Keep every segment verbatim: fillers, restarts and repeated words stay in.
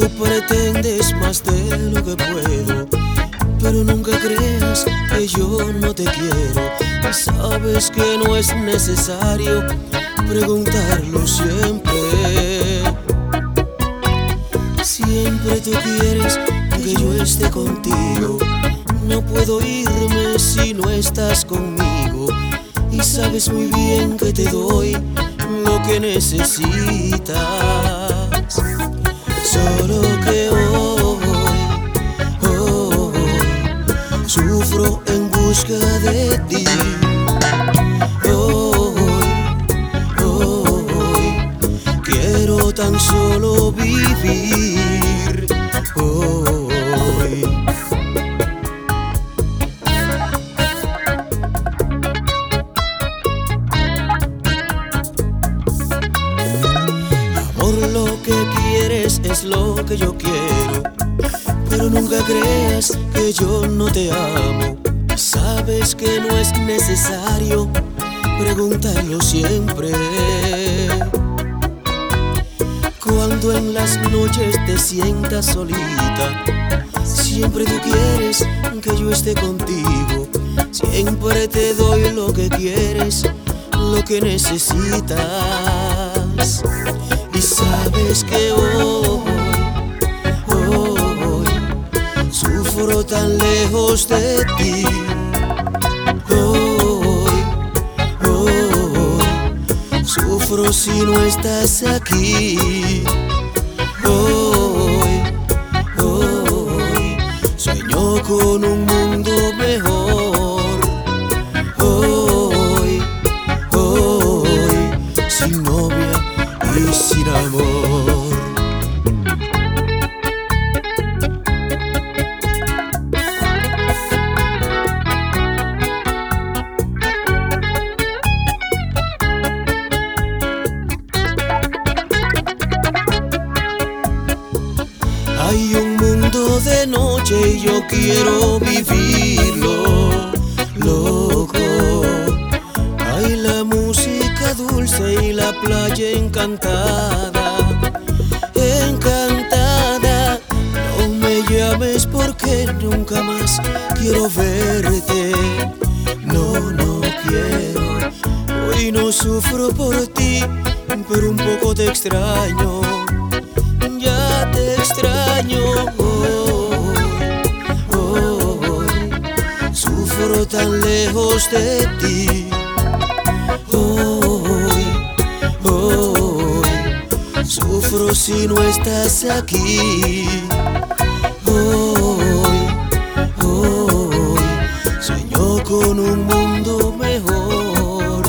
pretendes más de lo que puedo, pero nunca creas que yo no te quiero. Sabes que no es necesario preguntarlo siempre. Siempre tú quieres que yo esté contigo. No puedo irme si no estás conmigo. Y sabes muy bien que te doy lo que necesitas. Solo que hoy, hoy sufro en busca de ti. Hoy, hoy quiero tan solo vivir. Hoy. Amor, lo que quieres es lo que yo quiero, pero nunca creas que yo no te amo. Sabes que no es necesario preguntarlo siempre. Cuando en las noches te sientas solita, siempre tú quieres que yo esté contigo. Siempre te doy lo que quieres, lo que necesitas. Y sabes que hoy, hoy sufro tan lejos de ti. Hoy, hoy sufro si no estás aquí. Hoy, hoy sueño con un mundo mejor. Hoy, hoy sin novia y sin amor. Hay un mundo de noche y yo quiero vivirlo, loco. Hay la música dulce y la playa encantada, encantada. No me llames porque nunca más quiero verte. No, no quiero. Hoy no sufro por ti, pero un poco te extraño. Ya te extraño. Hoy, hoy sufro tan lejos de ti. Hoy, hoy sufro si no estás aquí. Hoy, hoy sueño con un mundo mejor.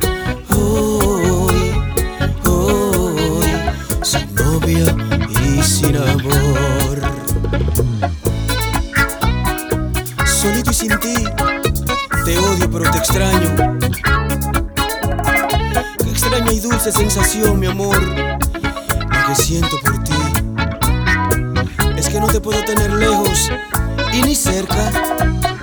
Hoy, hoy sin novia y sin amor. Solito y sin ti, te odio pero te extraño. Qué extraña y dulce sensación, mi amor, la que siento por ti. Es que no te puedo tener lejos y ni cerca.